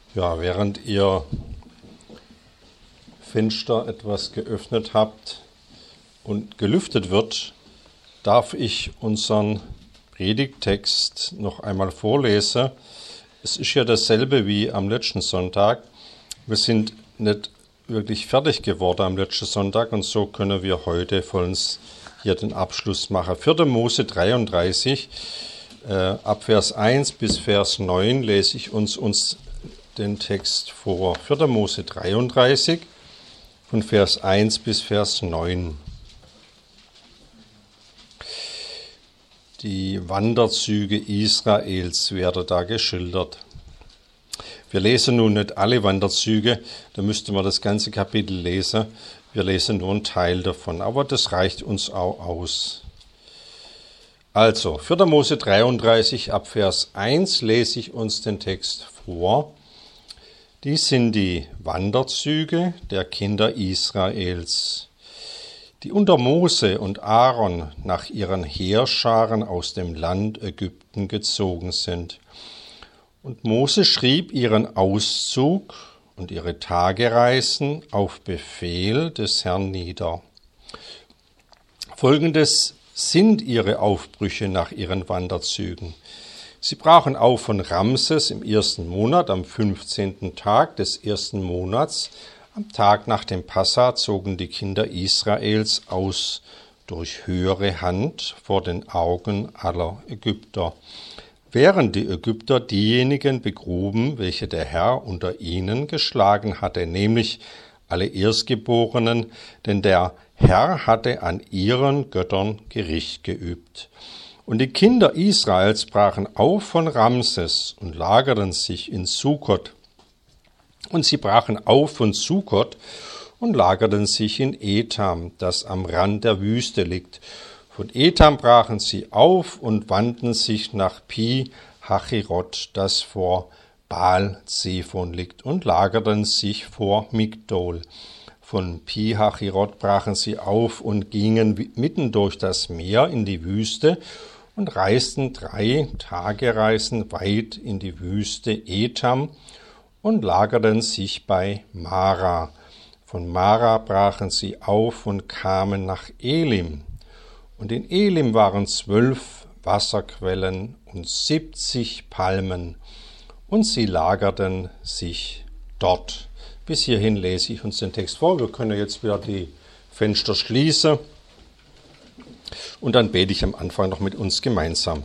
Ja, während ihr Fenster etwas geöffnet habt und gelüftet wird, darf ich unseren Predigttext noch einmal vorlesen. Es ist ja dasselbe wie am letzten Sonntag. Wir sind nicht wirklich fertig geworden am letzten Sonntag und so können wir heute vollends hier den Abschluss machen. 4. Mose 33, ab Vers 1 bis Vers 9 lese ich uns den Text vor. 4. Mose 33, von Vers 1 bis Vers 9. Die Wanderzüge Israels werden da geschildert. Wir lesen nun nicht alle Wanderzüge, da müsste man das ganze Kapitel lesen. Wir lesen nur einen Teil davon, aber das reicht uns auch aus. Also, 4. Mose 33, ab Vers 1 lese ich uns den Text vor. Dies sind die Wanderzüge der Kinder Israels, die unter Mose und Aaron nach ihren Heerscharen aus dem Land Ägypten gezogen sind. Und Mose schrieb ihren Auszug und ihre Tagereisen auf Befehl des Herrn nieder. Folgendes sind ihre Aufbrüche nach ihren Wanderzügen. Sie brachen auf von Ramses im 1. Monat, am 15. Tag des 1. Monats. Am Tag nach dem Passa zogen die Kinder Israels aus durch höhere Hand vor den Augen aller Ägypter, während die Ägypter diejenigen begruben, welche der Herr unter ihnen geschlagen hatte, nämlich alle Erstgeborenen, denn der Herr hatte an ihren Göttern Gericht geübt. Und die Kinder Israels brachen auf von Ramses und lagerten sich in Sukkot. Und sie brachen auf von Sukkot und lagerten sich in Etam, das am Rand der Wüste liegt. Von Etam brachen sie auf und wandten sich nach Pi-Hachirot, das vor Baal-Zephon liegt, und lagerten sich vor Migdol. Von Pi-Hachirot brachen sie auf und gingen mitten durch das Meer in die Wüste und reisten 3 Tagereisen weit in die Wüste Etam und lagerten sich bei Mara. Von Mara brachen sie auf und kamen nach Elim. Und in Elim waren 12 Wasserquellen und 70 Palmen, und sie lagerten sich dort. Bis hierhin lese ich uns den Text vor. Wir können jetzt wieder die Fenster schließen. Und dann bete ich am Anfang noch mit uns gemeinsam.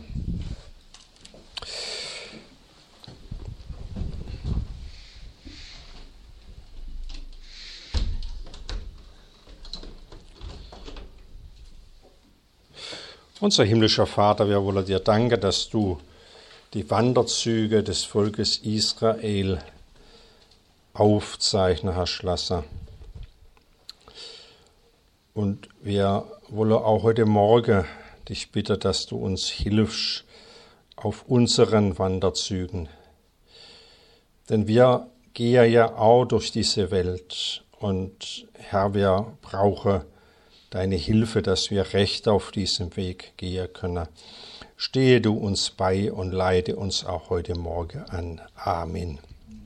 Unser himmlischer Vater, wir wollen dir danken, dass du die Wanderzüge des Volkes Israel aufzeichnen hast lassen. Und wir wollen auch heute Morgen dich bitten, dass du uns hilfst auf unseren Wanderzügen. Denn wir gehen ja auch durch diese Welt und Herr, wir brauchen deine Hilfe, dass wir recht auf diesem Weg gehen können. Stehe du uns bei und leite uns auch heute Morgen an. Amen.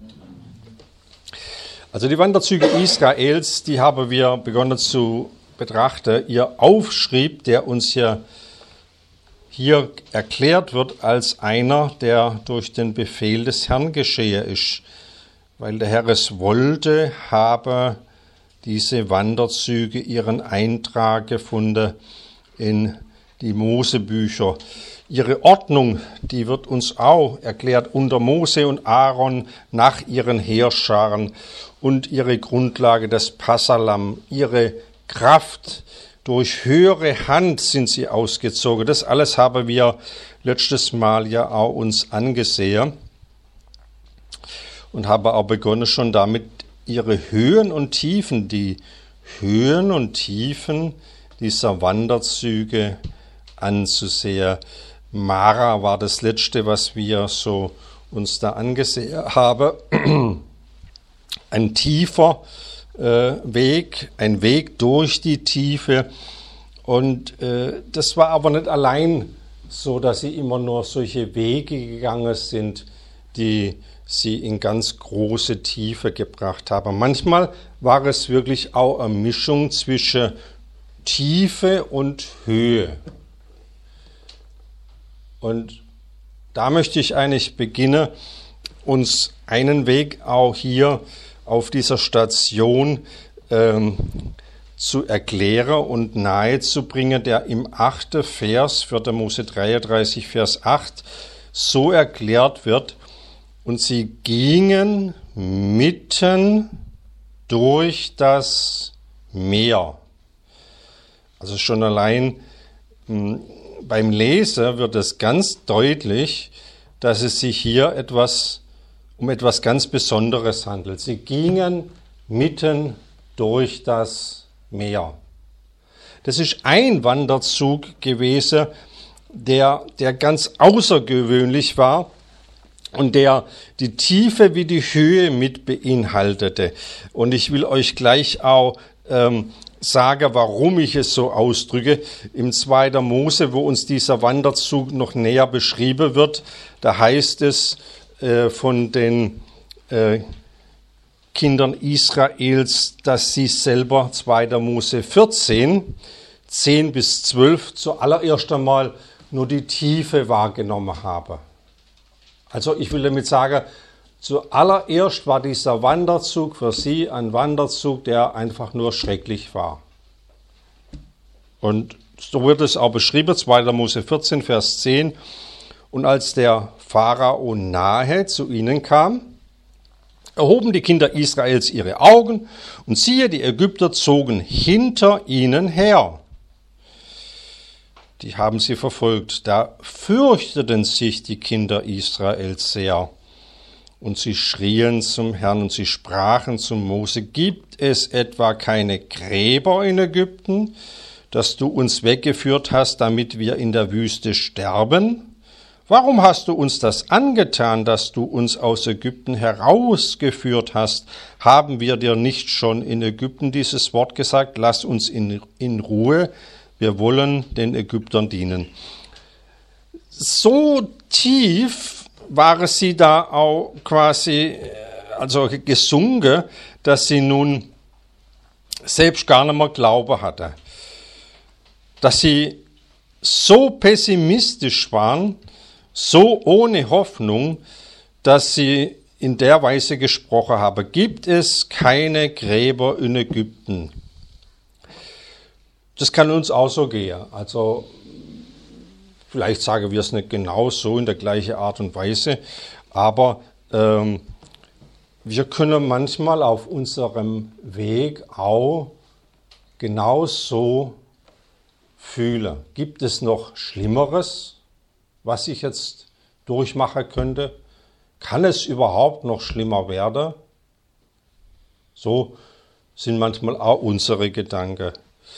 Also die Wanderzüge Israels, die haben wir begonnen zu betrachten. Ihr Aufschrieb, der uns ja hier erklärt wird als einer, der durch den Befehl des Herrn geschehen ist. Weil der Herr es wollte, habe diese Wanderzüge ihren Eintrag gefunden in die Mosebücher. Ihre Ordnung, die wird uns auch erklärt unter Mose und Aaron nach ihren Heerscharen und ihre Grundlage, das Passalam, ihre Kraft. Durch höhere Hand sind sie ausgezogen. Das alles haben wir letztes Mal ja auch uns angesehen und haben auch begonnen schon damit, ihre Höhen und Tiefen, die Höhen und Tiefen dieser Wanderzüge anzusehen. Mara war das letzte, was wir so uns da angesehen haben. Ein tiefer Weg, ein Weg durch die Tiefe. Und das war aber nicht allein so, dass sie immer nur solche Wege gegangen sind, die sie in ganz große Tiefe gebracht habe. Manchmal war es wirklich auch eine Mischung zwischen Tiefe und Höhe. Und da möchte ich eigentlich beginnen, uns einen Weg auch hier auf dieser Station zu erklären und nahezubringen, der im 8. Vers, 4. Mose 33, Vers 8, so erklärt wird: Und sie gingen mitten durch das Meer. Also schon allein beim Lesen wird es ganz deutlich, dass es sich hier um etwas ganz Besonderes handelt. Sie gingen mitten durch das Meer. Das ist ein Wanderzug gewesen, der ganz außergewöhnlich war und der die Tiefe wie die Höhe mit beinhaltete. Und ich will euch gleich auch sage, warum ich es so ausdrücke. Im 2. Mose, wo uns dieser Wanderzug noch näher beschrieben wird, da heißt es von den Kindern Israels, dass sie selber 2. Mose 14, 10 bis 12 zuallererst einmal nur die Tiefe wahrgenommen haben. Also ich will damit sagen, zuallererst war dieser Wanderzug für sie ein Wanderzug, der einfach nur schrecklich war. Und so wird es auch beschrieben, 2. Mose 14, Vers 10. Und als der Pharao nahe zu ihnen kam, erhoben die Kinder Israels ihre Augen, und siehe, die Ägypter zogen hinter ihnen her. Die haben sie verfolgt. Da fürchteten sich die Kinder Israels sehr. Und sie schrien zum Herrn und sie sprachen zu Mose: Gibt es etwa keine Gräber in Ägypten, dass du uns weggeführt hast, damit wir in der Wüste sterben? Warum hast du uns das angetan, dass du uns aus Ägypten herausgeführt hast? Haben wir dir nicht schon in Ägypten dieses Wort gesagt? Lass uns in Ruhe, wir wollen den Ägyptern dienen. So tief waren sie da auch quasi gesunken, dass sie nun selbst gar nicht mehr Glaube hatte. Dass sie so pessimistisch waren, so ohne Hoffnung, dass sie in der Weise gesprochen haben: Gibt es keine Gräber in Ägypten? Das kann uns auch so gehen. Also vielleicht sagen wir es nicht genau so in der gleichen Art und Weise, aber wir können manchmal auf unserem Weg auch genau so fühlen. Gibt es noch Schlimmeres, was ich jetzt durchmachen könnte? Kann es überhaupt noch schlimmer werden? So sind manchmal auch unsere Gedanken.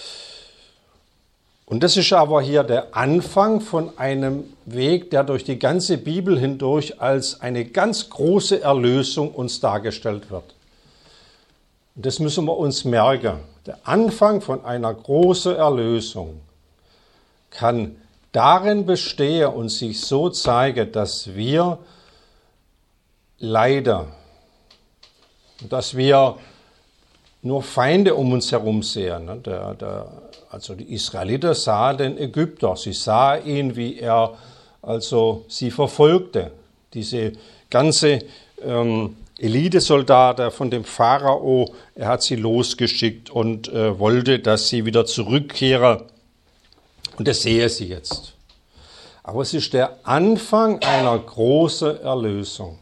Und das ist aber hier der Anfang von einem Weg, der durch die ganze Bibel hindurch als eine ganz große Erlösung uns dargestellt wird. Und das müssen wir uns merken. Der Anfang von einer großen Erlösung kann darin bestehen und sich so zeigen, dass wir leider, dass wir nur Feinde um uns herum sehen. Also die Israeliten sahen den Ägypter, sie sahen ihn, wie er sie verfolgte. Diese ganze Elitesoldaten von dem Pharao, er hat sie losgeschickt und wollte, dass sie wieder zurückkehren. Und das sehe sie jetzt. Aber es ist der Anfang einer großen Erlösung.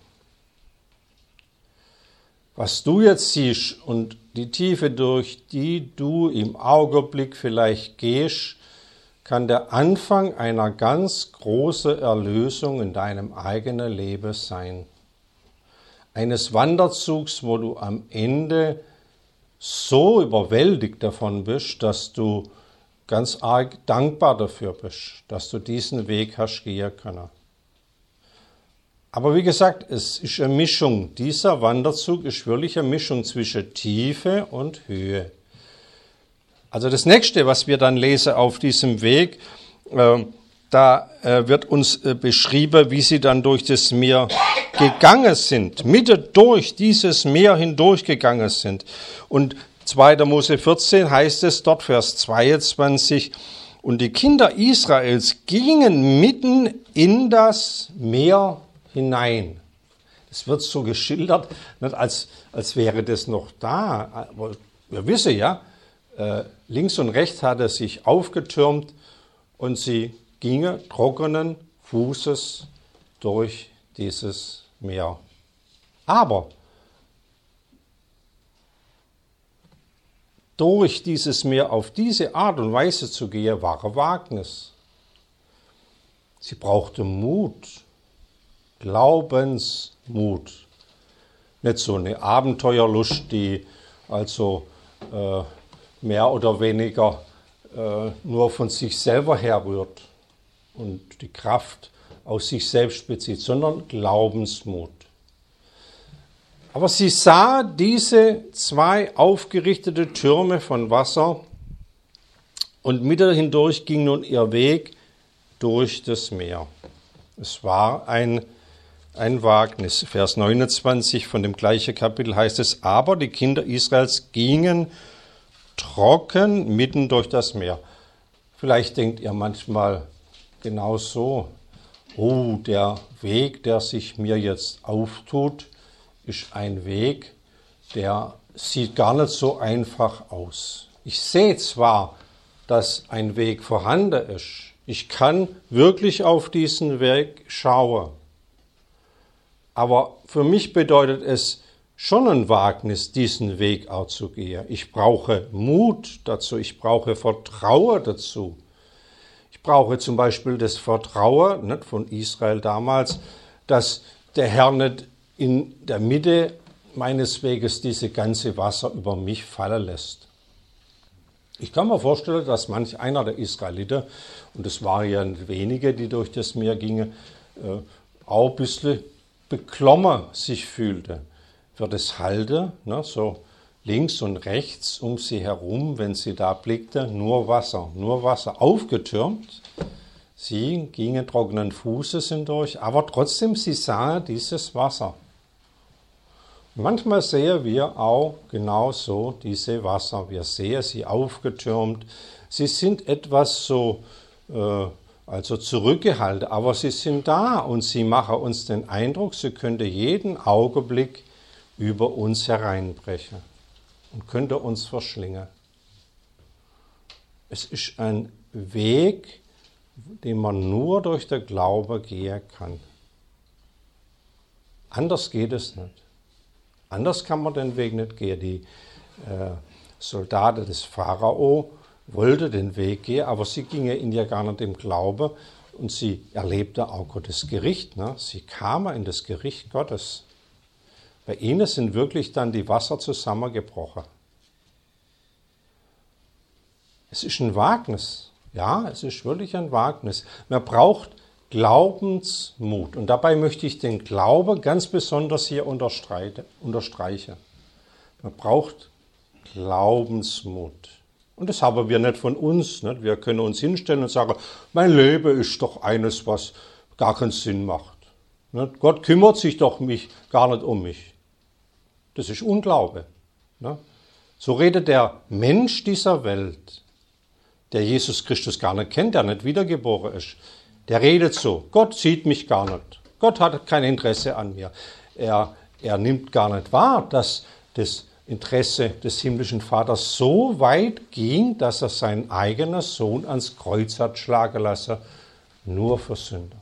Was du jetzt siehst und die Tiefe, durch die du im Augenblick vielleicht gehst, kann der Anfang einer ganz großen Erlösung in deinem eigenen Leben sein. Eines Wanderzugs, wo du am Ende so überwältigt davon bist, dass du ganz arg dankbar dafür bist, dass du diesen Weg hast gehen können. Aber wie gesagt, es ist eine Mischung. Dieser Wanderzug ist wirklich eine Mischung zwischen Tiefe und Höhe. Also das Nächste, was wir dann lesen auf diesem Weg, da wird uns beschrieben, wie sie dann durch das Meer gegangen sind, mitten durch dieses Meer hindurchgegangen sind. Und 2. Mose 14 heißt es dort, Vers 22, und die Kinder Israels gingen mitten in das Meer hinein. Es wird so geschildert, nicht als wäre das noch da. Aber wir wissen ja, links und rechts hat er sich aufgetürmt und sie gingen trockenen Fußes durch dieses Meer. Aber durch dieses Meer auf diese Art und Weise zu gehen, war ein Wagnis. Sie brauchte Mut, Glaubensmut. Nicht so eine Abenteuerlust, die also mehr oder weniger nur von sich selber herrührt und die Kraft aus sich selbst bezieht, sondern Glaubensmut. Aber sie sah diese 2 aufgerichtete Türme von Wasser und mitten hindurch ging nun ihr Weg durch das Meer. Es war ein Wagnis. Vers 29 von dem gleichen Kapitel heißt es, aber die Kinder Israels gingen trocken mitten durch das Meer. Vielleicht denkt ihr manchmal genau so, oh, der Weg, der sich mir jetzt auftut, ist ein Weg, der sieht gar nicht so einfach aus. Ich sehe zwar, dass ein Weg vorhanden ist. Ich kann wirklich auf diesen Weg schauen. Aber für mich bedeutet es schon ein Wagnis, diesen Weg auch zu gehen. Ich brauche Mut dazu, ich brauche Vertrauen dazu. Ich brauche zum Beispiel das Vertrauen, nicht von Israel damals, dass der Herr nicht in der Mitte meines Weges diese ganze Wasser über mich fallen lässt. Ich kann mir vorstellen, dass manch einer der Israeliten, und es waren ja wenige, die durch das Meer gingen, auch ein bisschen beklommen sich fühlte. Wird es halten, ne, so links und rechts um sie herum, wenn sie da blickte, nur Wasser, aufgetürmt. Sie gingen trockenen Fußes hindurch, aber trotzdem, sie sahen dieses Wasser. Manchmal sehen wir auch genau so diese Wasser. Wir sehen sie aufgetürmt. Sie sind etwas so, also zurückgehalten, aber sie sind da und sie machen uns den Eindruck, sie könnte jeden Augenblick über uns hereinbrechen und könnte uns verschlingen. Es ist ein Weg, den man nur durch den Glaube gehen kann. Anders geht es nicht. Anders kann man den Weg nicht gehen. Die Soldaten des Pharao wollten den Weg gehen, aber sie gingen ihn ja gar nicht im Glaube und sie erlebten auch Gottes Gericht. Ne? Sie kamen in das Gericht Gottes. Bei ihnen sind wirklich dann die Wasser zusammengebrochen. Es ist ein Wagnis. Ja, es ist wirklich ein Wagnis. Man braucht Glaubensmut. Und dabei möchte ich den Glaube ganz besonders hier unterstreichen. Man braucht Glaubensmut. Und das haben wir nicht von uns. Nicht? Wir können uns hinstellen und sagen, mein Leben ist doch eines, was gar keinen Sinn macht. Nicht? Gott kümmert sich doch gar nicht um mich. Das ist Unglaube. Nicht? So redet der Mensch dieser Welt, der Jesus Christus gar nicht kennt, der nicht wiedergeboren ist. Der redet so, Gott sieht mich gar nicht. Gott hat kein Interesse an mir. Er nimmt gar nicht wahr, dass das Interesse des himmlischen Vaters so weit ging, dass er seinen eigenen Sohn ans Kreuz hat schlagen lassen, nur für Sünder.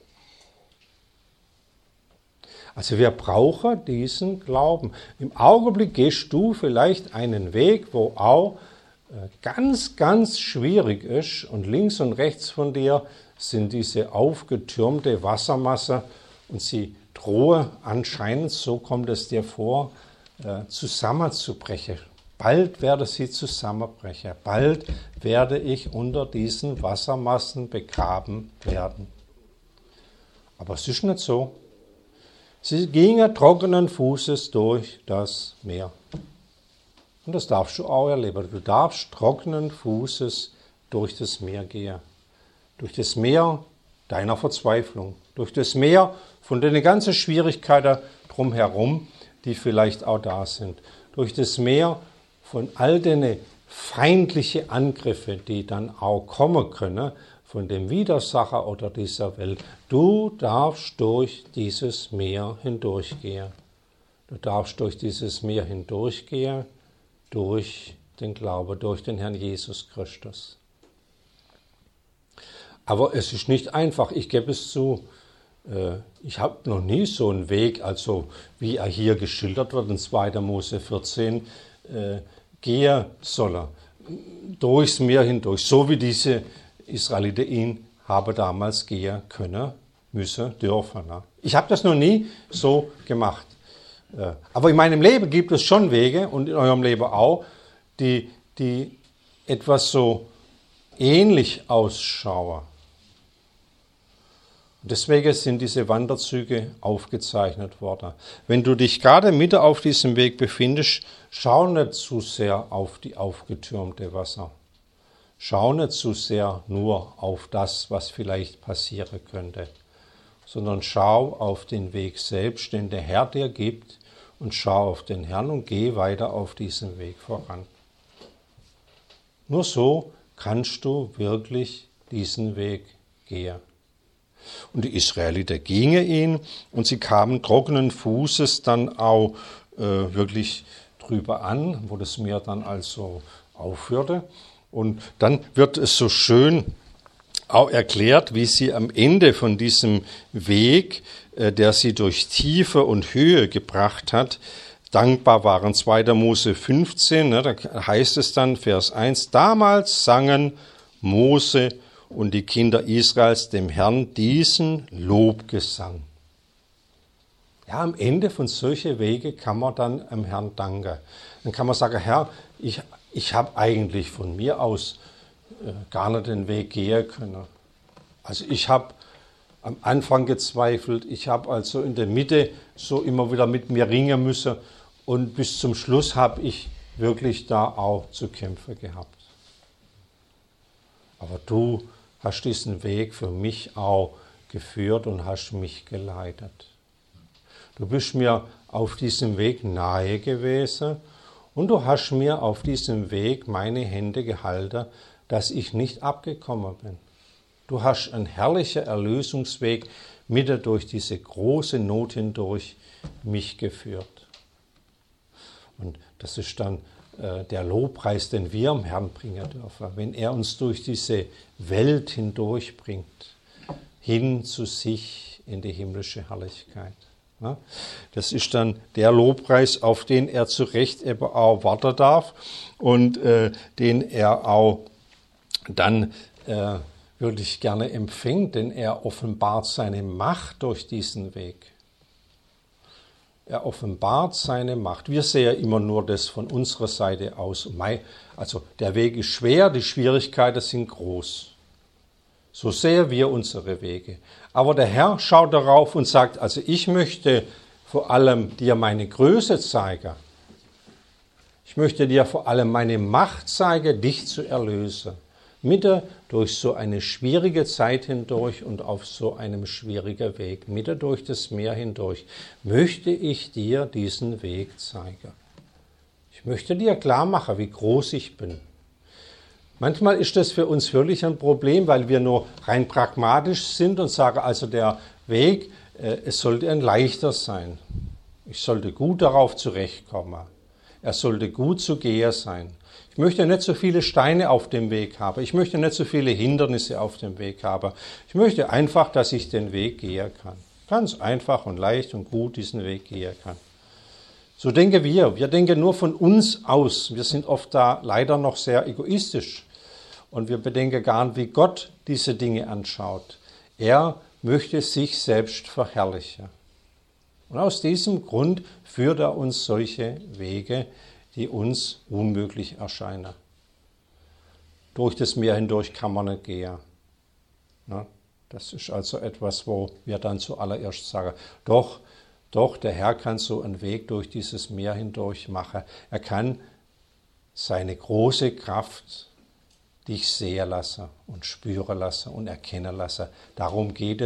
Also wir brauchen diesen Glauben. Im Augenblick gehst du vielleicht einen Weg, wo auch ganz, ganz schwierig ist und links und rechts von dir sind diese aufgetürmte Wassermasse und sie drohen anscheinend, so kommt es dir vor, zusammenzubrechen. Bald werde sie zusammenbrechen. Bald werde ich unter diesen Wassermassen begraben werden. Aber es ist nicht so. Sie gingen trockenen Fußes durch das Meer. Und das darfst du auch erleben. Du darfst trockenen Fußes durch das Meer gehen. Durch das Meer deiner Verzweiflung. Durch das Meer Von den ganzen Schwierigkeiten drumherum, die vielleicht auch da sind. Durch das Meer von all den feindlichen Angriffen, die dann auch kommen können, von dem Widersacher oder dieser Welt. Du darfst durch dieses Meer hindurchgehen. Du darfst durch dieses Meer hindurchgehen, durch den Glauben, durch den Herrn Jesus Christus. Aber es ist nicht einfach, ich gebe es zu. Ich habe noch nie so einen Weg, also wie er hier geschildert wird in 2. Mose 14, gehen soll, durchs Meer hindurch, so wie diese Israeliten ihn haben damals gehen können, müssen, dürfen. Ich habe das noch nie so gemacht. Aber in meinem Leben gibt es schon Wege und in eurem Leben auch, die etwas so ähnlich ausschauen. Deswegen sind diese Wanderzüge aufgezeichnet worden. Wenn du dich gerade mitten auf diesem Weg befindest, schau nicht zu sehr auf die aufgetürmte Wasser. Schau nicht zu sehr nur auf das, was vielleicht passieren könnte, sondern schau auf den Weg selbst, den der Herr dir gibt, und schau auf den Herrn und geh weiter auf diesem Weg voran. Nur so kannst du wirklich diesen Weg gehen. Und die Israeliter gingen ihn und sie kamen trockenen Fußes dann auch wirklich drüber an, wo das Meer dann also aufhörte. Und dann wird es so schön auch erklärt, wie sie am Ende von diesem Weg, der sie durch Tiefe und Höhe gebracht hat, dankbar waren. 2. Mose 15, da heißt es dann, Vers 1, damals sangen Mose und die Kinder Israels dem Herrn diesen Lobgesang. Ja, am Ende von solchen Wegen kann man dann am Herrn danken. Dann kann man sagen, Herr, ich habe eigentlich von mir aus gar nicht den Weg gehen können. Also ich habe am Anfang gezweifelt, ich habe also in der Mitte so immer wieder mit mir ringen müssen und bis zum Schluss habe ich wirklich da auch zu kämpfen gehabt. Aber du hast diesen Weg für mich auch geführt und hast mich geleitet. Du bist mir auf diesem Weg nahe gewesen und du hast mir auf diesem Weg meine Hände gehalten, dass ich nicht abgekommen bin. Du hast einen herrlichen Erlösungsweg mitten durch diese große Not hindurch mich geführt. Und das ist dann der Lobpreis, den wir am Herrn bringen dürfen, wenn er uns durch diese Welt hindurchbringt, hin zu sich in die himmlische Herrlichkeit. Das ist dann der Lobpreis, auf den er zu Recht eben auch warten darf und den er auch dann wirklich gerne empfängt, denn er offenbart seine Macht durch diesen Weg. Er offenbart seine Macht. Wir sehen immer nur das von unserer Seite aus. Also der Weg ist schwer, die Schwierigkeiten sind groß. So sehen wir unsere Wege. Aber der Herr schaut darauf und sagt, also ich möchte vor allem dir meine Größe zeigen. Ich möchte dir vor allem meine Macht zeigen, dich zu erlösen. Mitten durch so eine schwierige Zeit hindurch und auf so einem schwierigen Weg, mitten durch das Meer hindurch, möchte ich dir diesen Weg zeigen. Ich möchte dir klar machen, wie groß ich bin. Manchmal ist das für uns wirklich ein Problem, weil wir nur rein pragmatisch sind und sagen, also der Weg, es sollte ein leichter sein. Ich sollte gut darauf zurechtkommen. Er sollte gut zu gehen sein. Ich möchte nicht so viele Steine auf dem Weg haben. Ich möchte nicht so viele Hindernisse auf dem Weg haben. Ich möchte einfach, dass ich den Weg gehen kann. Ganz einfach und leicht und gut diesen Weg gehen kann. So denken wir. Wir denken nur von uns aus. Wir sind oft da leider noch sehr egoistisch. Und wir bedenken gar nicht, wie Gott diese Dinge anschaut. Er möchte sich selbst verherrlichen. Und aus diesem Grund führt er uns solche Wege, die uns unmöglich erscheinen. Durch das Meer hindurch kann man nicht gehen. Das ist also etwas, wo wir dann zuallererst sagen, doch, der Herr kann so einen Weg durch dieses Meer hindurch machen. Er kann seine große Kraft dich sehen lassen und spüren lassen und erkennen lassen. Darum geht es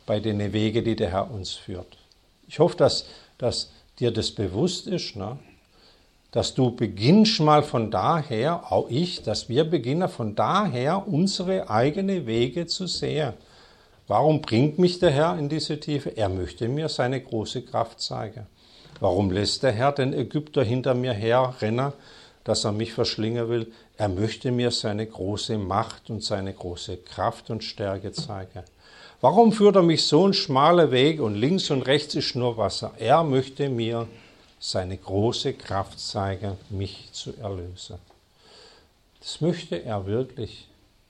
bei den Wegen, die der Herr uns führt. Ich hoffe, dass dir das bewusst ist, ne? Dass du beginnst mal von daher, auch ich, dass wir beginnen von daher unsere eigenen Wege zu sehen. Warum bringt mich der Herr in diese Tiefe? Er möchte mir seine große Kraft zeigen. Warum lässt der Herr den Ägypter hinter mir herrennen, dass er mich verschlingen will? Er möchte mir seine große Macht und seine große Kraft und Stärke zeigen. Warum führt er mich so einen schmalen Weg und links und rechts ist nur Wasser? Er möchte mir seine große Kraft zeigen, mich zu erlösen. Das möchte er wirklich.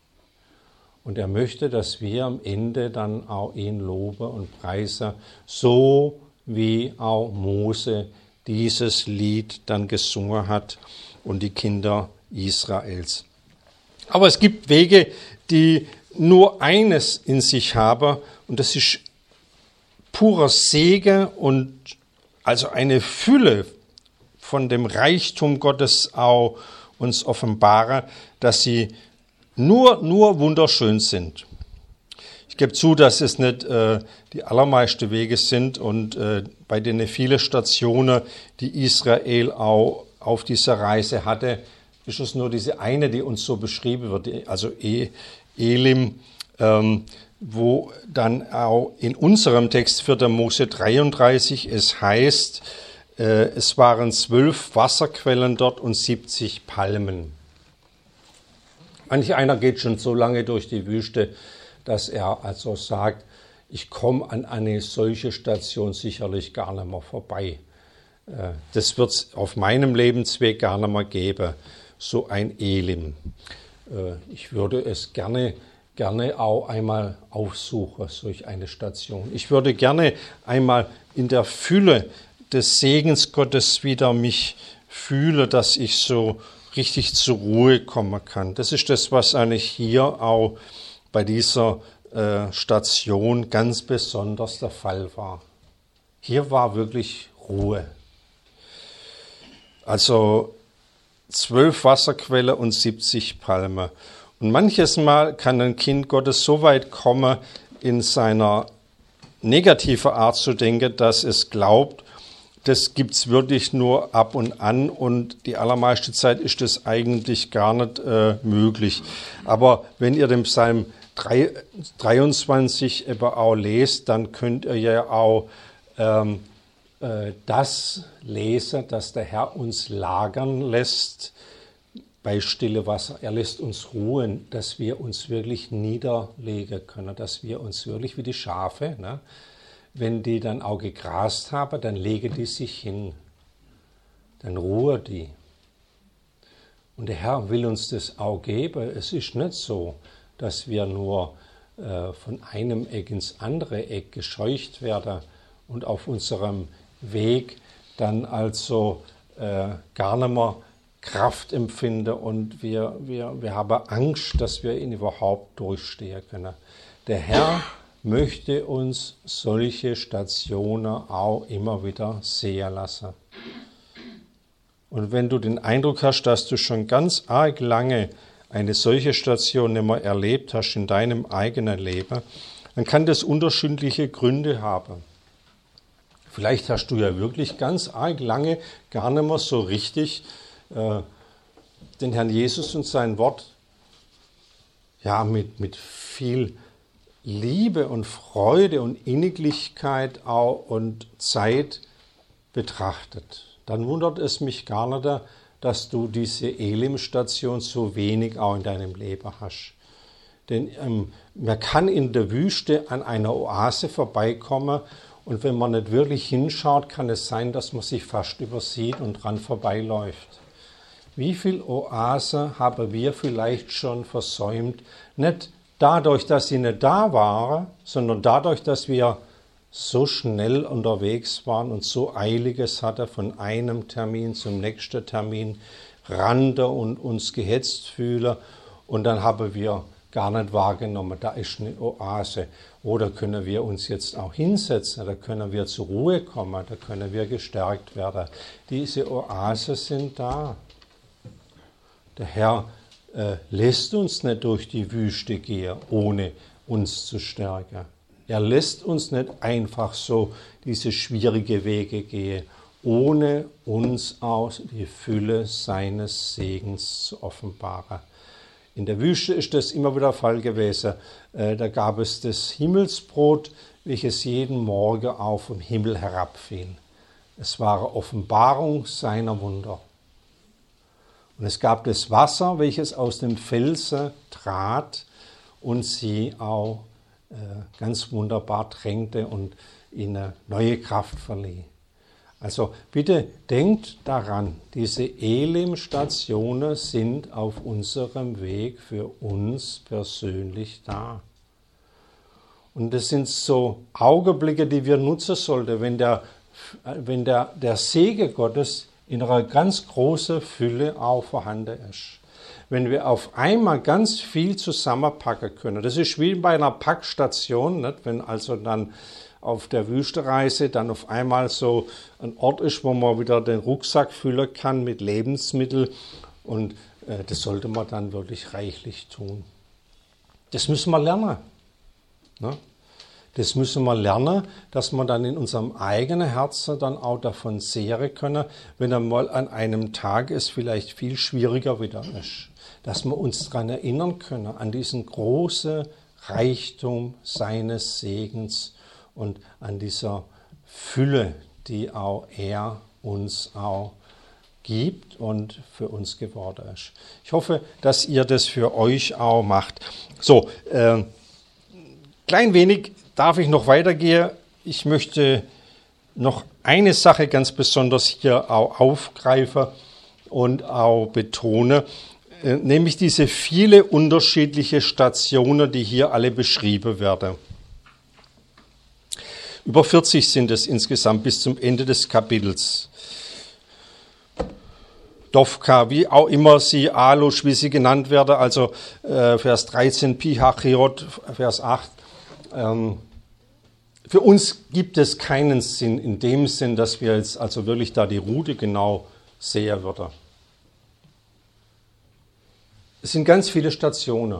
Und er möchte, dass wir am Ende dann auch ihn loben und preisen, so wie auch Mose dieses Lied dann gesungen hat und die Kinder Israels. Aber es gibt Wege, die nur eines in sich haben, und das ist purer Segen und also eine Fülle von dem Reichtum Gottes auch uns offenbaren, dass sie nur wunderschön sind. Ich gebe zu, dass es nicht die allermeisten Wege sind und bei den vielen Stationen, die Israel auch auf dieser Reise hatte, ist es nur diese eine, die uns so beschrieben wird, also Elim, wo dann auch in unserem Text 4. Mose 33 es heißt, es waren 12 Wasserquellen dort und 70 Palmen. Manch einer geht schon so lange durch die Wüste, dass er also sagt, ich komme an eine solche Station sicherlich gar nicht mehr vorbei. Das wird es auf meinem Lebensweg gar nicht mehr geben, so ein Elim. Ich würde es gerne auch einmal aufsuchen, solch eine Station. Ich würde gerne einmal in der Fülle des Segens Gottes wieder mich fühle, dass ich so richtig zur Ruhe kommen kann. Das ist das, was eigentlich hier auch bei dieser Station ganz besonders der Fall war. Hier war wirklich Ruhe. Also 12 Wasserquellen und 70 Palmen. Und manches Mal kann ein Kind Gottes so weit kommen, in seiner negativen Art zu denken, dass es glaubt, das gibt's wirklich nur ab und an und die allermeiste Zeit ist das eigentlich gar nicht möglich. Aber wenn ihr den Psalm 23 eben auch lest, dann könnt ihr ja auch das lesen, dass der Herr uns lagern lässt bei stille Wasser. Er lässt uns ruhen, dass wir uns wirklich niederlegen können, dass wir uns wirklich wie die Schafe, ne, wenn die dann auch gegrast haben, dann legen die sich hin, dann ruhen die. Und der Herr will uns das auch geben. Es ist nicht so, dass wir nur von einem Eck ins andere Eck gescheucht werden und auf unserem Weg dann also gar nicht mehr Kraft empfinden und wir haben Angst, dass wir ihn überhaupt durchstehen können. Der Herr möchte uns solche Stationen auch immer wieder sehen lassen. Und wenn du den Eindruck hast, dass du schon ganz arg lange eine solche Station nicht mehr erlebt hast in deinem eigenen Leben, dann kann das unterschiedliche Gründe haben. Vielleicht hast du ja wirklich ganz arg lange gar nicht mehr so richtig den Herrn Jesus und sein Wort ja mit viel Liebe und Freude und Inniglichkeit auch und Zeit betrachtet. Dann wundert es mich gar nicht, dass du diese Elim-Station so wenig auch in deinem Leben hast. Denn man kann in der Wüste an einer Oase vorbeikommen und wenn man nicht wirklich hinschaut, kann es sein, dass man sich fast übersieht und dran vorbeiläuft. Wie viel Oasen haben wir vielleicht schon versäumt? Nicht dadurch, dass sie nicht da waren, sondern dadurch, dass wir so schnell unterwegs waren und so Eiliges hatten, von einem Termin zum nächsten Termin rannten und uns gehetzt fühlen. Und dann haben wir gar nicht wahrgenommen, da ist eine Oase. Oder können wir uns jetzt auch hinsetzen, da können wir zur Ruhe kommen, da können wir gestärkt werden. Diese Oasen sind da. Der Herr lässt uns nicht durch die Wüste gehen, ohne uns zu stärken. Er lässt uns nicht einfach so diese schwierige Wege gehen, ohne uns auch die Fülle seines Segens zu offenbaren. In der Wüste ist das immer wieder der Fall gewesen. Da gab es das Himmelsbrot, welches jeden Morgen auch vom Himmel herabfiel. Es war eine Offenbarung seiner Wunder. Und es gab das Wasser, welches aus dem Felsen trat und sie auch ganz wunderbar tränkte und ihnen neue Kraft verlieh. Also bitte denkt daran, diese Elim-Stationen sind auf unserem Weg für uns persönlich da. Und das sind so Augenblicke, die wir nutzen sollten, wenn der Segen Gottes in einer ganz großen Fülle auch vorhanden ist. Wenn wir auf einmal ganz viel zusammenpacken können. Das ist wie bei einer Packstation, nicht? Wenn also dann auf der Wüstenreise dann auf einmal so ein Ort ist, wo man wieder den Rucksack füllen kann mit Lebensmitteln. Und das sollte man dann wirklich reichlich tun. Das müssen wir lernen. Ne? Das müssen wir lernen, dass wir dann in unserem eigenen Herzen dann auch davon zehren können, wenn einmal an einem Tag es vielleicht viel schwieriger wieder ist. Dass wir uns daran erinnern können, an diesen großen Reichtum seines Segens und an dieser Fülle, die auch er uns auch gibt und für uns geworden ist. Ich hoffe, dass ihr das für euch auch macht. So, klein wenig darf ich noch weitergehen. Ich möchte noch eine Sache ganz besonders hier auch aufgreifen und auch betonen, nämlich diese viele unterschiedliche Stationen, die hier alle beschrieben werden. Über 40 sind es insgesamt bis zum Ende des Kapitels. Dovka, wie auch immer sie, Alush, wie sie genannt werden, also Vers 13, Pihachiot, Vers 8. Für uns gibt es keinen Sinn in dem Sinn, dass wir jetzt also wirklich da die Route genau sehen würden. Es sind ganz viele Stationen.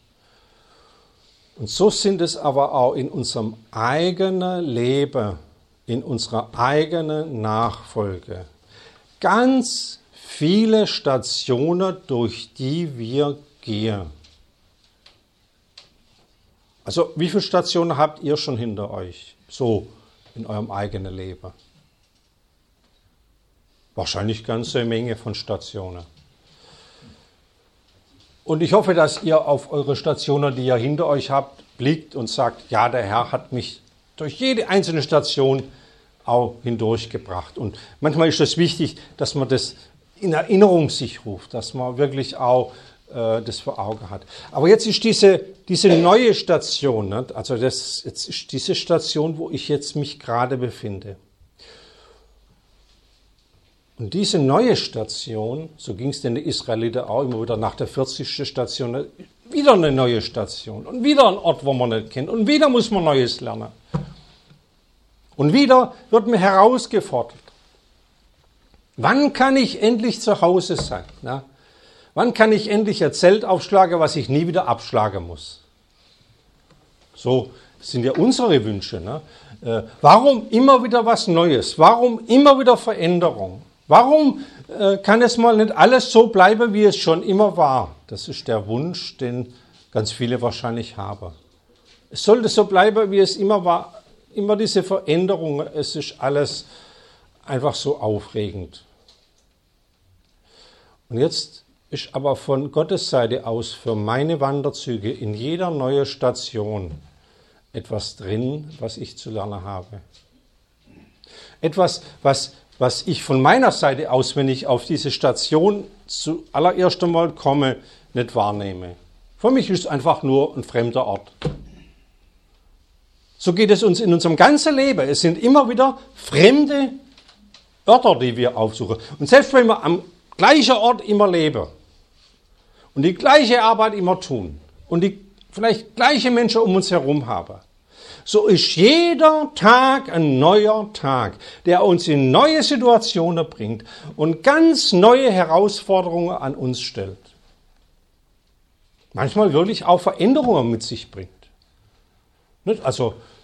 Und so sind es aber auch in unserem eigenen Leben, in unserer eigenen Nachfolge. Ganz viele Stationen, durch die wir gehen. Also wie viele Stationen habt ihr schon hinter euch, so in eurem eigenen Leben? Wahrscheinlich ganz eine Menge von Stationen. Und ich hoffe, dass ihr auf eure Stationen, die ihr hinter euch habt, blickt und sagt, ja, der Herr hat mich durch jede einzelne Station auch hindurchgebracht. Und manchmal ist es wichtig, dass man das in Erinnerung sich ruft, dass man wirklich auch das vor Augen hat. Aber jetzt ist diese neue Station, nicht? Also jetzt ist diese Station, wo ich jetzt mich gerade befinde. Und diese neue Station, so ging es den Israeliten auch immer wieder nach der 40. Station, wieder eine neue Station und wieder ein Ort, wo man nicht kennt und wieder muss man Neues lernen. Und wieder wird mir herausgefordert. Wann kann ich endlich zu Hause sein? Na? Wann kann ich endlich ein Zelt aufschlagen, was ich nie wieder abschlagen muss? So sind ja unsere Wünsche. Ne? Warum immer wieder was Neues? Warum immer wieder Veränderung? Warum kann es mal nicht alles so bleiben, wie es schon immer war? Das ist der Wunsch, den ganz viele wahrscheinlich haben. Es sollte so bleiben, wie es immer war. Immer diese Veränderungen. Es ist alles einfach so aufregend. Und jetzt ist aber von Gottes Seite aus für meine Wanderzüge in jeder neuen Station etwas drin, was ich zu lernen habe. Etwas, was ich von meiner Seite aus, wenn ich auf diese Station zuallererst einmal komme, nicht wahrnehme. Für mich ist es einfach nur ein fremder Ort. So geht es uns in unserem ganzen Leben. Es sind immer wieder fremde Örter, die wir aufsuchen. Und selbst wenn wir am gleichen Ort immer leben und die gleiche Arbeit immer tun und die vielleicht gleiche Menschen um uns herum haben, so ist jeder Tag ein neuer Tag, der uns in neue Situationen bringt und ganz neue Herausforderungen an uns stellt. Manchmal wirklich auch Veränderungen mit sich bringt. Also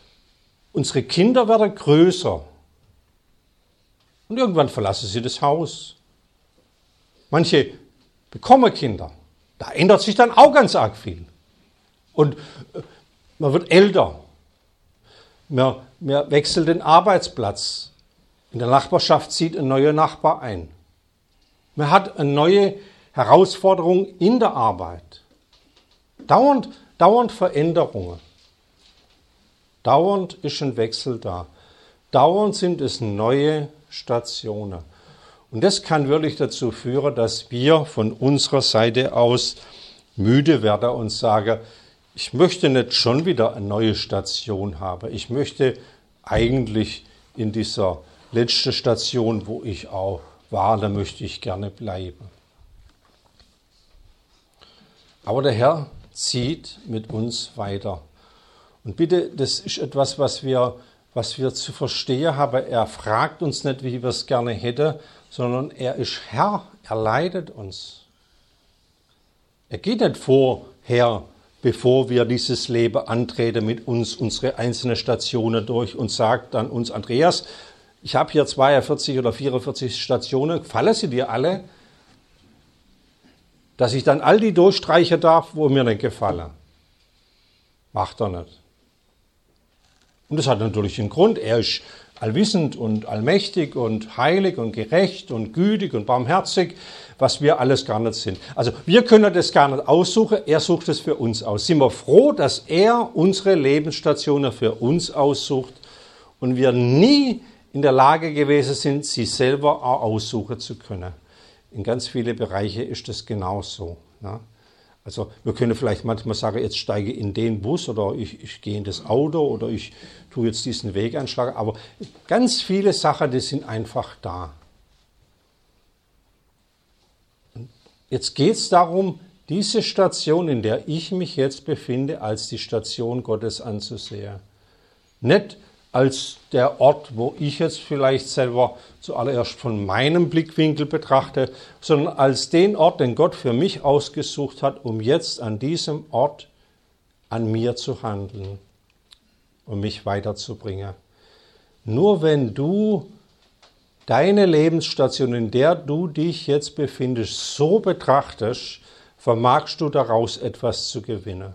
Unsere Kinder werden größer. Und irgendwann verlassen sie das Haus. Manche bekommen Kinder. Da ändert sich dann auch ganz arg viel. Und man wird älter. Man wechselt den Arbeitsplatz. In der Nachbarschaft zieht ein neuer Nachbar ein. Man hat eine neue Herausforderung in der Arbeit. Dauernd Veränderungen. Dauernd ist ein Wechsel da. Dauernd sind es neue Stationen. Und das kann wirklich dazu führen, dass wir von unserer Seite aus müde werden und sagen, ich möchte nicht schon wieder eine neue Station haben. Ich möchte eigentlich in dieser letzten Station, wo ich auch war, da möchte ich gerne bleiben. Aber der Herr zieht mit uns weiter. Und bitte, das ist etwas, was wir zu verstehen haben. Er fragt uns nicht, wie wir es gerne hätten, sondern er ist Herr, er leitet uns. Er geht nicht vorher, bevor wir dieses Leben antreten, mit uns unsere einzelnen Stationen durch und sagt dann uns, Andreas, ich habe hier 42 oder 44 Stationen, gefallen sie dir alle? Dass ich dann all die durchstreichen darf, wo mir nicht gefallen. Macht er nicht. Und das hat natürlich einen Grund. Er ist allwissend und allmächtig und heilig und gerecht und gütig und barmherzig, was wir alles gar nicht sind. Also wir können das gar nicht aussuchen, er sucht es für uns aus. Sind wir froh, dass er unsere Lebensstationen für uns aussucht und wir nie in der Lage gewesen sind, sie selber auch aussuchen zu können. In ganz vielen Bereichen ist das genauso. Ja. Also wir können vielleicht manchmal sagen, jetzt steige ich in den Bus oder ich gehe in das Auto oder ich tue jetzt diesen Weg einschlagen. Aber ganz viele Sachen, die sind einfach da. Jetzt geht es darum, diese Station, in der ich mich jetzt befinde, als die Station Gottes anzusehen. Nicht als der Ort, wo ich jetzt vielleicht selber zuallererst von meinem Blickwinkel betrachte, sondern als den Ort, den Gott für mich ausgesucht hat, um jetzt an diesem Ort an mir zu handeln und mich weiterzubringen. Nur wenn du deine Lebensstation, in der du dich jetzt befindest, so betrachtest, vermagst du daraus etwas zu gewinnen.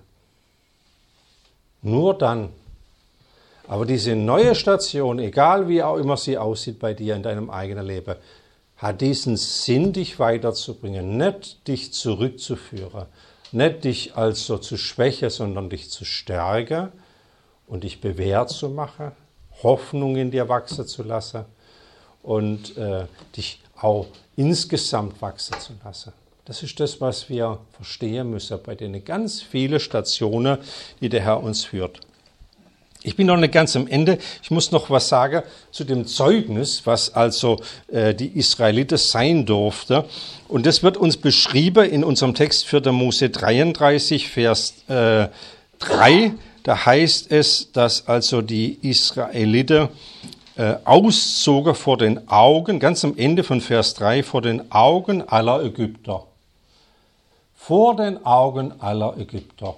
Nur dann. Aber diese neue Station, egal wie auch immer sie aussieht bei dir in deinem eigenen Leben, hat diesen Sinn, dich weiterzubringen, nicht dich zurückzuführen, nicht dich also zu schwächen, sondern dich zu stärken und dich bewährt zu machen, Hoffnung in dir wachsen zu lassen und dich auch insgesamt wachsen zu lassen. Das ist das, was wir verstehen müssen bei den ganz vielen Stationen, die der Herr uns führt. Ich bin noch nicht ganz am Ende. Ich muss noch was sagen zu dem Zeugnis, was also die Israeliten sein durfte. Und das wird uns beschrieben in unserem Text 4. Mose 33, Vers 3. Da heißt es, dass also die Israeliten auszogen vor den Augen, ganz am Ende von Vers 3, vor den Augen aller Ägypter. Vor den Augen aller Ägypter.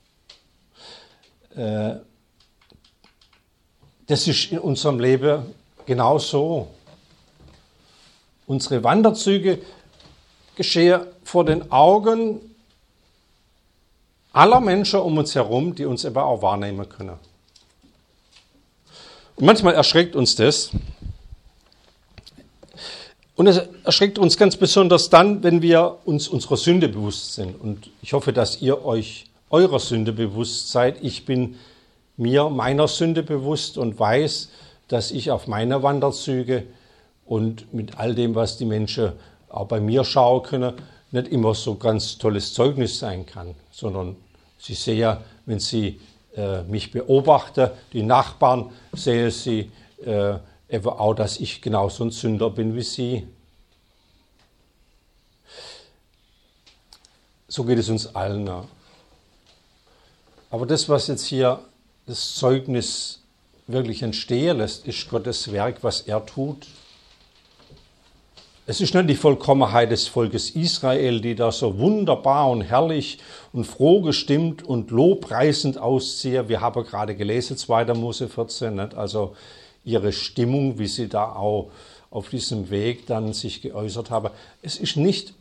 Das ist in unserem Leben genauso. Unsere Wanderzüge geschehen vor den Augen aller Menschen um uns herum, die uns aber auch wahrnehmen können. Und manchmal erschreckt uns das. Und es erschreckt uns ganz besonders dann, wenn wir uns unserer Sünde bewusst sind. Und ich hoffe, dass ihr euch eurer Sünde bewusst seid. Ich bin mir meiner Sünde bewusst und weiß, dass ich auf meine Wanderzüge und mit all dem, was die Menschen auch bei mir schauen können, nicht immer so ganz tolles Zeugnis sein kann, sondern sie sehen ja, wenn sie mich beobachten, die Nachbarn, sehen sie eben auch, dass ich genauso ein Sünder bin wie sie. So geht es uns allen. Aber das, was jetzt hier das Zeugnis wirklich entstehen lässt, ist Gottes Werk, was er tut. Es ist nicht die Vollkommenheit des Volkes Israel, die da so wunderbar und herrlich und froh gestimmt und lobpreisend aussieht. Wir haben gerade gelesen, 2. Mose 14, nicht? Also ihre Stimmung, wie sie da auch auf diesem Weg dann sich geäußert haben. Es ist nicht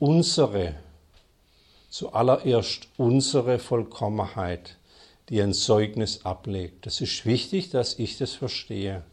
zuallererst unsere Vollkommenheit, die ein Zeugnis ablegt. Es ist wichtig, dass ich das verstehe.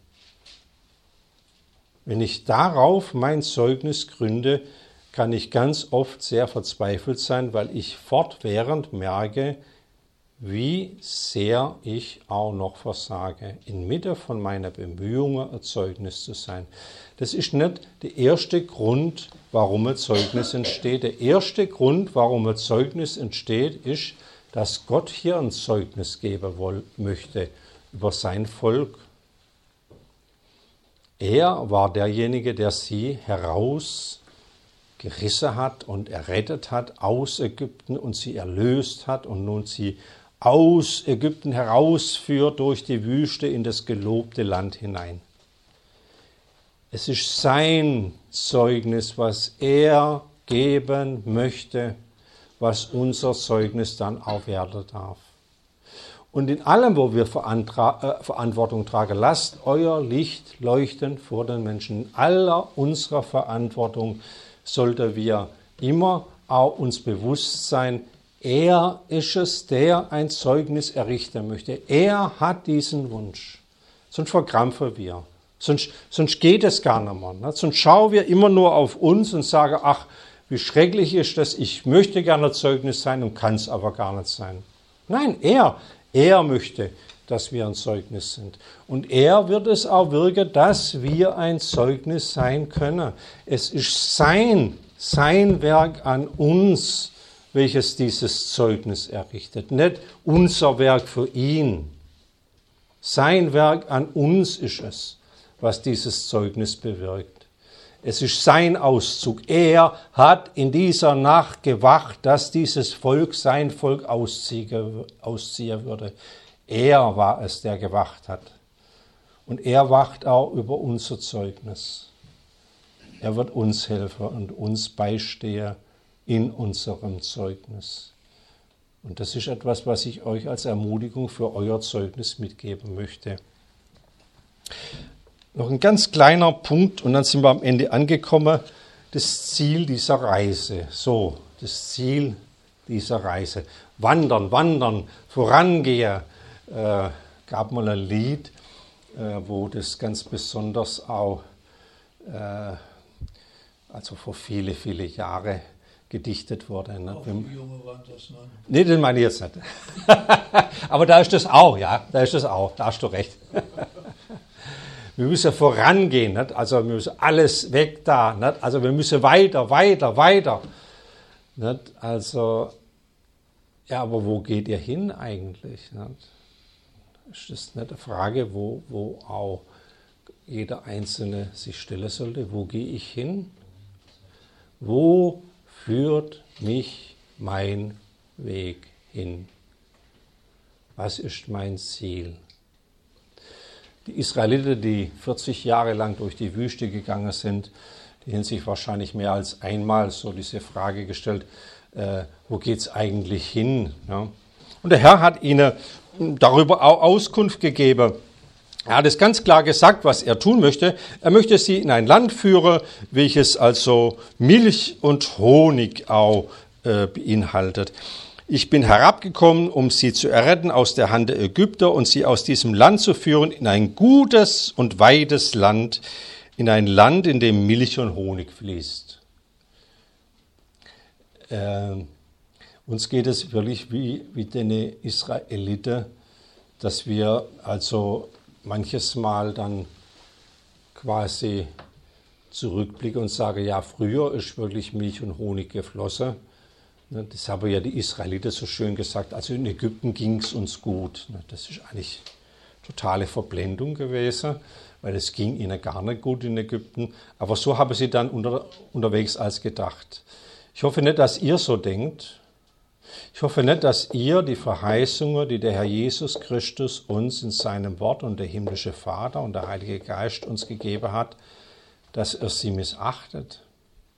Wenn ich darauf mein Zeugnis gründe, kann ich ganz oft sehr verzweifelt sein, weil ich fortwährend merke, wie sehr ich auch noch versage, inmitten von meiner Bemühungen, ein Zeugnis zu sein. Das ist nicht der erste Grund, warum ein Zeugnis entsteht. Der erste Grund, warum ein Zeugnis entsteht, ist, dass Gott hier ein Zeugnis geben möchte über sein Volk. Er war derjenige, der sie herausgerissen hat und errettet hat aus Ägypten und sie erlöst hat und nun sie aus Ägypten herausführt durch die Wüste in das gelobte Land hinein. Es ist sein Zeugnis, was er geben möchte, was unser Zeugnis dann auch werden darf. Und in allem, wo wir Verantwortung tragen, lasst euer Licht leuchten vor den Menschen. In aller unserer Verantwortung sollten wir immer auch uns bewusst sein, er ist es, der ein Zeugnis errichten möchte. Er hat diesen Wunsch. Sonst verkrampfen wir. Sonst geht es gar nicht mehr. Ne? Sonst schauen wir immer nur auf uns und sagen, ach, wie schrecklich ist das, ich möchte gerne Zeugnis sein und kann es aber gar nicht sein. Nein, er möchte, dass wir ein Zeugnis sind. Und er wird es auch wirken, dass wir ein Zeugnis sein können. Es ist sein Werk an uns, welches dieses Zeugnis errichtet. Nicht unser Werk für ihn. Sein Werk an uns ist es, was dieses Zeugnis bewirkt. Es ist sein Auszug. Er hat in dieser Nacht gewacht, dass dieses Volk sein Volk ausziehen würde. Er war es, der gewacht hat. Und er wacht auch über unser Zeugnis. Er wird uns helfen und uns beistehen in unserem Zeugnis. Und das ist etwas, was ich euch als Ermutigung für euer Zeugnis mitgeben möchte. Noch ein ganz kleiner Punkt und dann sind wir am Ende angekommen. Das Ziel dieser Reise. So, das Ziel dieser Reise. Wandern, vorangehen. Gab mal ein Lied, wo das ganz besonders auch, also vor viele, viele Jahre gedichtet wurde. Ne? Auch die Junge Wandersmann. Nee, den meine ich jetzt nicht. Aber da ist das auch, ja, da hast du recht. Wir müssen vorangehen, nicht? Also wir müssen alles weg da, nicht? Also wir müssen weiter. Nicht? Also, ja, aber wo geht ihr hin eigentlich? Nicht? Ist das nicht eine Frage, wo auch jeder Einzelne sich stellen sollte? Wo gehe ich hin? Wo führt mich mein Weg hin? Was ist mein Ziel? Die Israeliten, die 40 Jahre lang durch die Wüste gegangen sind, die haben sich wahrscheinlich mehr als einmal so diese Frage gestellt, wo geht es eigentlich hin? Ja? Und der Herr hat ihnen darüber auch Auskunft gegeben. Er hat es ganz klar gesagt, was er tun möchte. Er möchte sie in ein Land führen, welches also Milch und Honig auch beinhaltet. Ich bin herabgekommen, um sie zu erretten aus der Hand der Ägypter und sie aus diesem Land zu führen in ein gutes und weites Land, in ein Land, in dem Milch und Honig fließt. Uns geht es wirklich wie den Israeliten, dass wir also manches Mal dann quasi zurückblicken und sagen, ja, früher ist wirklich Milch und Honig geflossen. Das haben ja die Israeliten so schön gesagt, also in Ägypten ging es uns gut. Das ist eigentlich totale Verblendung gewesen, weil es ging ihnen gar nicht gut in Ägypten. Aber so haben sie dann unterwegs als gedacht. Ich hoffe nicht, dass ihr so denkt. Ich hoffe nicht, dass ihr die Verheißungen, die der Herr Jesus Christus uns in seinem Wort und der himmlische Vater und der Heilige Geist uns gegeben hat, dass er sie missachtet.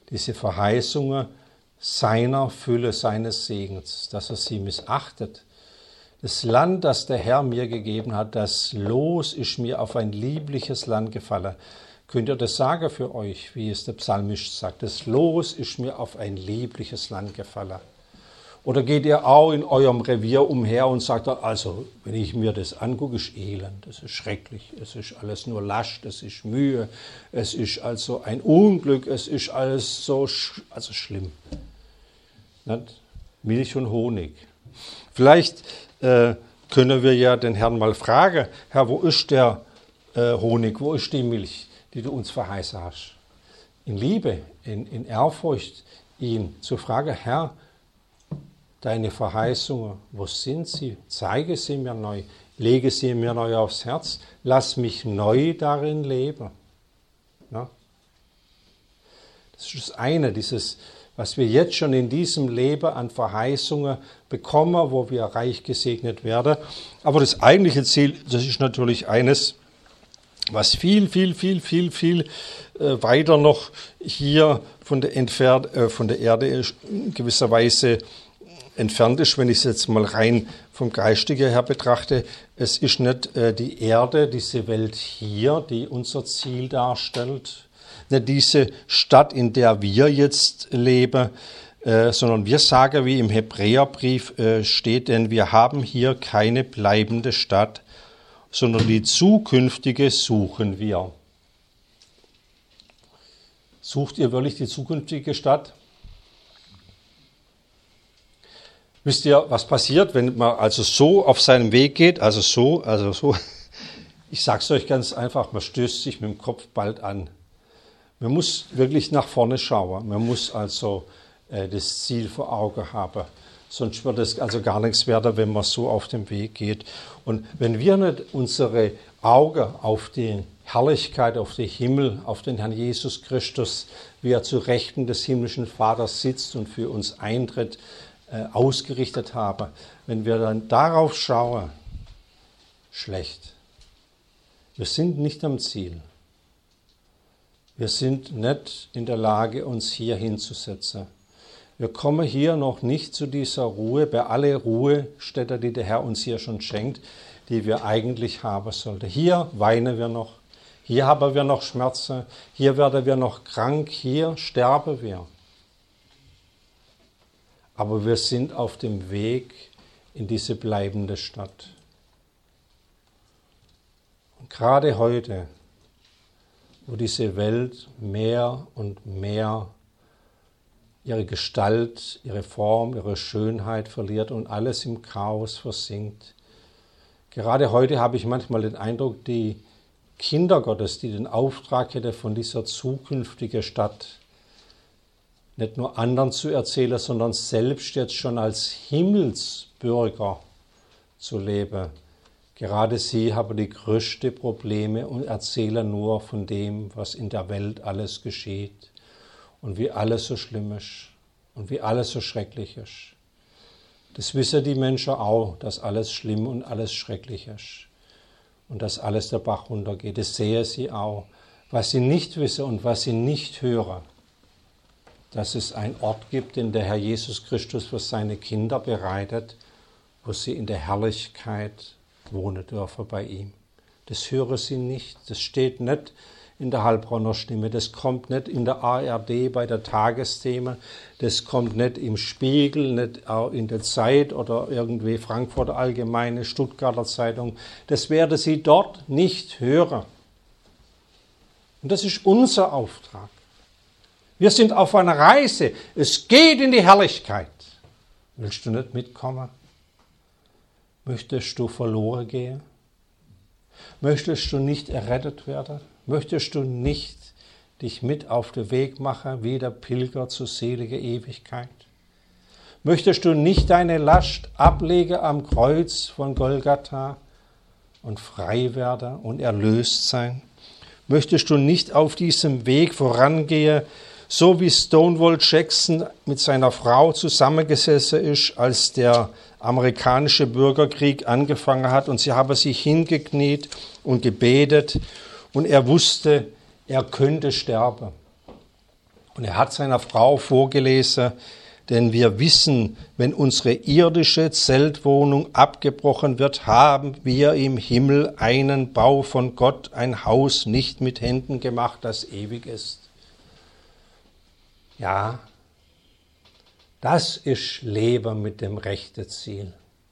diese Verheißungen seiner Fülle, seines Segens, dass er sie missachtet. Das Land, das der Herr mir gegeben hat, das Los ist mir auf ein liebliches Land gefallen. Könnt ihr das sagen für euch, wie es der Psalmist sagt? Das Los ist mir auf ein liebliches Land gefallen. Oder geht ihr auch in eurem Revier umher und sagt, also wenn ich mir das angucke, ist elend, es ist schrecklich, es ist alles nur Last, es ist Mühe, es ist also ein Unglück, es ist alles so schlimm. Nicht? Milch und Honig. Vielleicht können wir ja den Herrn mal fragen, Herr, wo ist der Honig, wo ist die Milch, die du uns verheißen hast? In Liebe, in Ehrfurcht, ihn zu fragen, Herr, deine Verheißungen, wo sind sie? Zeige sie mir neu, lege sie mir neu aufs Herz, lass mich neu darin leben. Ja? Das ist das eine, was wir jetzt schon in diesem Leben an Verheißungen bekommen, wo wir reich gesegnet werden. Aber das eigentliche Ziel, das ist natürlich eines, was viel weiter noch hier von der Erde in gewisser Weise entfernt ist, wenn ich es jetzt mal rein vom Geistigen her betrachte. Es ist nicht die Erde, diese Welt hier, die unser Ziel darstellt, nicht diese Stadt, in der wir jetzt leben, sondern wir sagen, wie im Hebräerbrief steht, denn wir haben hier keine bleibende Stadt, sondern die zukünftige suchen wir. Sucht ihr wirklich die zukünftige Stadt? Wisst ihr, was passiert, wenn man also so auf seinem Weg geht, also so, ich sage es euch ganz einfach, man stößt sich mit dem Kopf bald an. Man muss wirklich nach vorne schauen, man muss also das Ziel vor Augen haben, sonst wird es also gar nichts werden, wenn man so auf dem Weg geht. Und wenn wir nicht unsere Augen auf die Herrlichkeit, auf den Himmel, auf den Herrn Jesus Christus, wie er zu Rechten des himmlischen Vaters sitzt und für uns eintritt, ausgerichtet habe, wenn wir dann darauf schauen, schlecht. Wir sind nicht am Ziel. Wir sind nicht in der Lage, uns hier hinzusetzen. Wir kommen hier noch nicht zu dieser Ruhe, bei alle Ruhestätte, die der Herr uns hier schon schenkt, die wir eigentlich haben sollten. Hier weinen wir noch, hier haben wir noch Schmerzen, hier werden wir noch krank, hier sterben wir. Aber wir sind auf dem Weg in diese bleibende Stadt. Und gerade heute, wo diese Welt mehr und mehr ihre Gestalt, ihre Form, ihre Schönheit verliert und alles im Chaos versinkt, gerade heute habe ich manchmal den Eindruck, die Kinder Gottes, die den Auftrag hätte von dieser zukünftigen Stadt, nicht nur anderen zu erzählen, sondern selbst jetzt schon als Himmelsbürger zu leben. Gerade sie haben die größten Probleme und erzählen nur von dem, was in der Welt alles geschieht und wie alles so schlimm ist und wie alles so schrecklich ist. Das wissen die Menschen auch, dass alles schlimm und alles schrecklich ist und dass alles der Bach runtergeht. Das sehen sie auch. Was sie nicht wissen und was sie nicht hören, dass es einen Ort gibt, den der Herr Jesus Christus für seine Kinder bereitet, wo sie in der Herrlichkeit wohnen dürfen bei ihm. Das hören sie nicht, das steht nicht in der Heilbronner Stimme, das kommt nicht in der ARD bei der Tagesthema, das kommt nicht im Spiegel, nicht auch in der Zeit oder irgendwie Frankfurter Allgemeine, Stuttgarter Zeitung. Das werden sie dort nicht hören. Und das ist unser Auftrag. Wir sind auf einer Reise. Es geht in die Herrlichkeit. Willst du nicht mitkommen? Möchtest du verloren gehen? Möchtest du nicht errettet werden? Möchtest du nicht dich mit auf den Weg machen, wie der Pilger zur seligen Ewigkeit? Möchtest du nicht deine Last ablegen am Kreuz von Golgatha und frei werden und erlöst sein? Möchtest du nicht auf diesem Weg vorangehen, so wie Stonewall Jackson mit seiner Frau zusammengesessen ist, als der amerikanische Bürgerkrieg angefangen hat und sie haben sich hingekniet und gebetet und er wusste, er könnte sterben. Und er hat seiner Frau vorgelesen, denn wir wissen, wenn unsere irdische Zeltwohnung abgebrochen wird, haben wir im Himmel einen Bau von Gott, ein Haus nicht mit Händen gemacht, das ewig ist. Ja, das ist Leben mit dem rechten Ziel.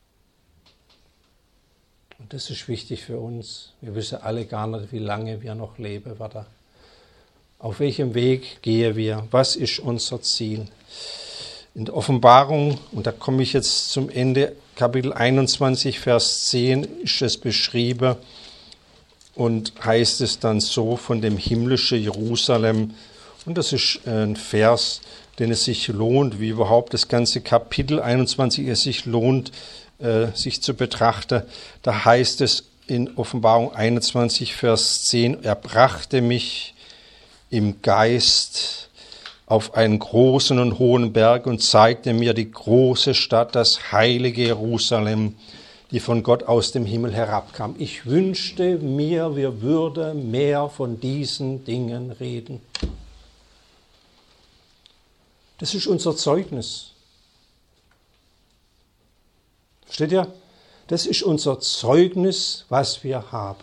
Und das ist wichtig für uns. Wir wissen alle gar nicht, wie lange wir noch leben werden. Auf welchem Weg gehen wir? Was ist unser Ziel? In der Offenbarung, und da komme ich jetzt zum Ende, Kapitel 21, Vers 10, ist es beschrieben und heißt es dann so von dem himmlischen Jerusalem. Und das ist ein Vers, den es sich lohnt, wie überhaupt das ganze Kapitel 21 es sich lohnt, sich zu betrachten. Da heißt es in Offenbarung 21, Vers 10, er brachte mich im Geist auf einen großen und hohen Berg und zeigte mir die große Stadt, das heilige Jerusalem, die von Gott aus dem Himmel herabkam. Ich wünschte mir, wir würden mehr von diesen Dingen reden. Das ist unser Zeugnis. Versteht ihr? Das ist unser Zeugnis, was wir haben.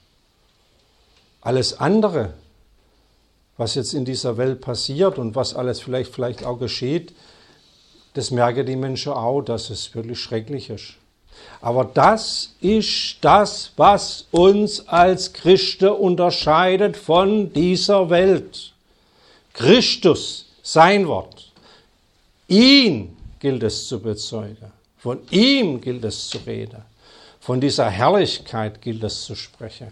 Alles andere, was jetzt in dieser Welt passiert und was alles vielleicht auch geschieht, das merken die Menschen auch, dass es wirklich schrecklich ist. Aber das ist das, was uns als Christen unterscheidet von dieser Welt. Christus, sein Wort. Ihn gilt es zu bezeugen. Von ihm gilt es zu reden. Von dieser Herrlichkeit gilt es zu sprechen.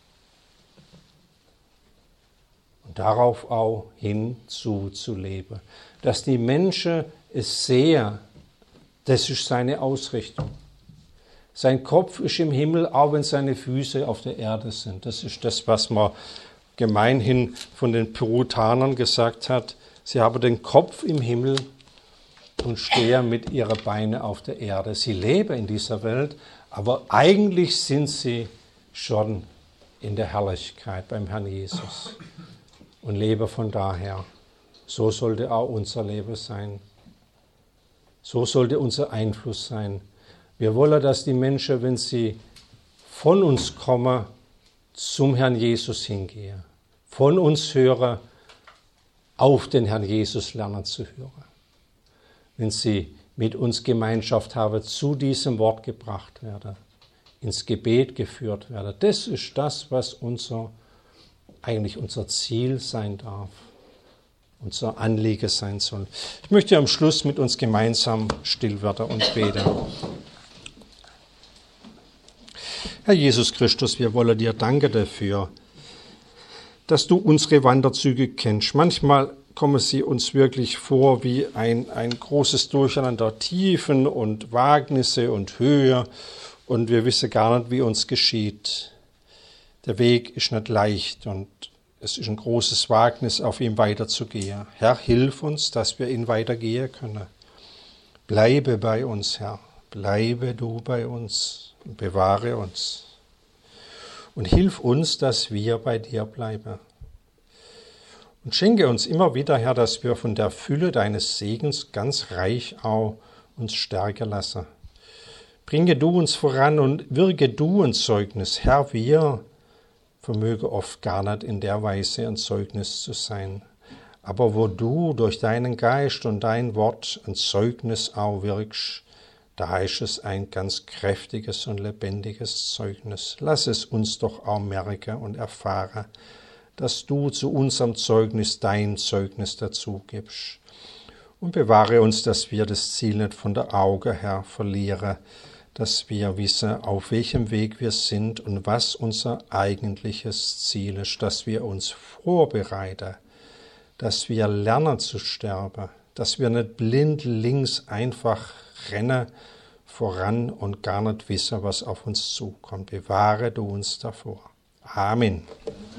Und darauf auch hinzuleben. Dass die Menschen es sehen, das ist seine Ausrichtung. Sein Kopf ist im Himmel, auch wenn seine Füße auf der Erde sind. Das ist das, was man gemeinhin von den Puritanern gesagt hat. Sie haben den Kopf im Himmel und stehen mit ihren Beinen auf der Erde. Sie leben in dieser Welt, aber eigentlich sind sie schon in der Herrlichkeit beim Herrn Jesus und leben von daher. So sollte auch unser Leben sein. So sollte unser Einfluss sein. Wir wollen, dass die Menschen, wenn sie von uns kommen, zum Herrn Jesus hingehen. Von uns hören, auf den Herrn Jesus lernen zu hören. Wenn sie mit uns Gemeinschaft haben, zu diesem Wort gebracht werden, ins Gebet geführt werden. Das ist das, was eigentlich unser Ziel sein darf, unser Anliegen sein soll. Ich möchte am Schluss mit uns gemeinsam still werden und beten. Herr Jesus Christus, wir wollen dir danken dafür, dass du unsere Wanderzüge kennst. Manchmal kommen sie uns wirklich vor wie ein großes Durcheinander Tiefen und Wagnisse und Höhe und wir wissen gar nicht, wie uns geschieht. Der Weg ist nicht leicht und es ist ein großes Wagnis, auf ihm weiterzugehen. Herr, hilf uns, dass wir ihn weitergehen können. Bleibe bei uns, Herr. Bleibe du bei uns und bewahre uns. Und hilf uns, dass wir bei dir bleiben. Und schenke uns immer wieder, Herr, dass wir von der Fülle deines Segens ganz reich auch uns stärken lassen. Bringe du uns voran und wirke du ein Zeugnis. Herr, wir vermögen oft gar nicht in der Weise ein Zeugnis zu sein. Aber wo du durch deinen Geist und dein Wort ein Zeugnis auch wirkst, da ist es ein ganz kräftiges und lebendiges Zeugnis. Lass es uns doch auch merken und erfahren, dass du zu unserem Zeugnis dein Zeugnis dazu gibst. Und bewahre uns, dass wir das Ziel nicht von der Augen her verlieren, dass wir wissen, auf welchem Weg wir sind und was unser eigentliches Ziel ist, dass wir uns vorbereiten, dass wir lernen zu sterben, dass wir nicht blind links einfach rennen voran und gar nicht wissen, was auf uns zukommt. Bewahre du uns davor. Amen.